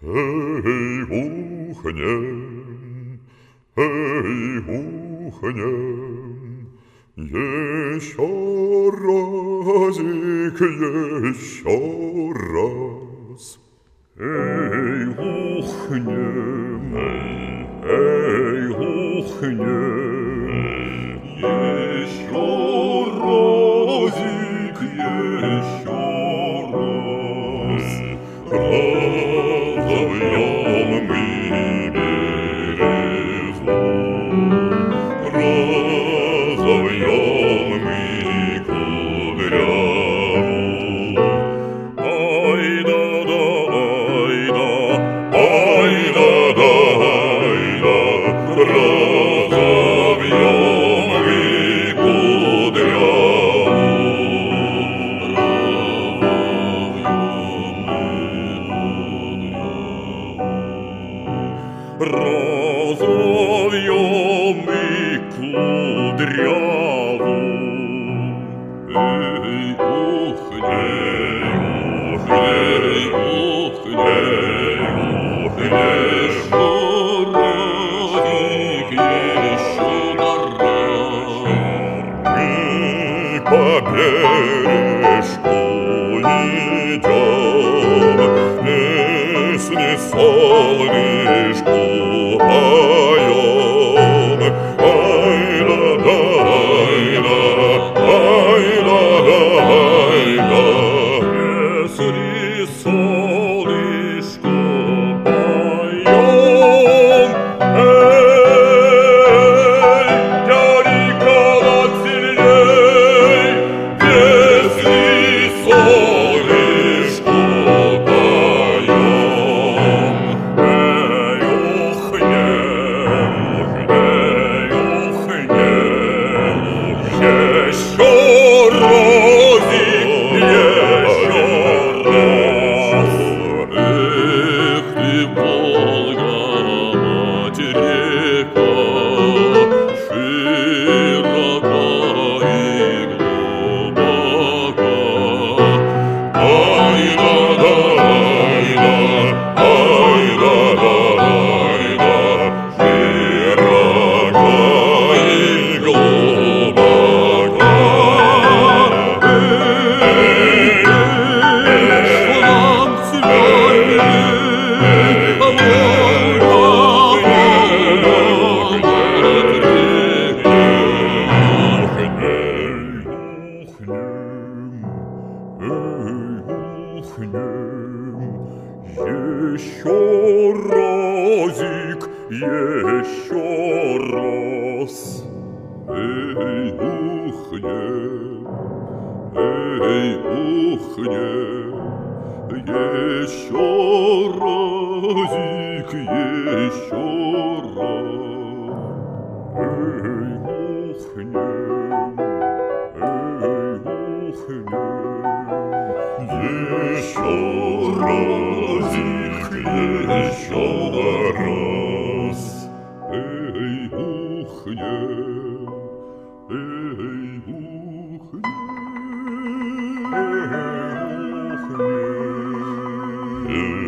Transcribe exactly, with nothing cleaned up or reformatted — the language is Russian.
Эй, ухнем, эй, ухнем, еще разик, еще раз. Эй, ухнем, эй, ухнем, еще разик, еще раз. Разовьем мы березу, разовьем мы кудряву. Ай-да-да, ай-да, ай-да-да, ай-да, разовьем мы разовьем мы кудряву. Эй, ухней, ухней, ухней, ухней, еще разик, еще раз. Мы по бережку идем, песни солнышку поем. Ай-да-да, ай-да, ай-да-да, ай-да. Песни солнышку поем. Эй, дяденька, над сильней, песни солнышку поем. Эй, ухнем, эй, ухнем, еще разик, еще раз. Эх ты, Волга, мать река, широка и глубока. Ай-да-да, ай-да, ай-да-да, ай-да, широка и глубока. Эй, нам сильней, Волга, мать река. Еще разик, еще раз. Эй, ухнем, эй, ухнем, еще разик, еще раз. Эй, ухнем, эй, ухнем, еще разик, еще раз. Эй, ухнем, эй, ухнем, эй, ухнем.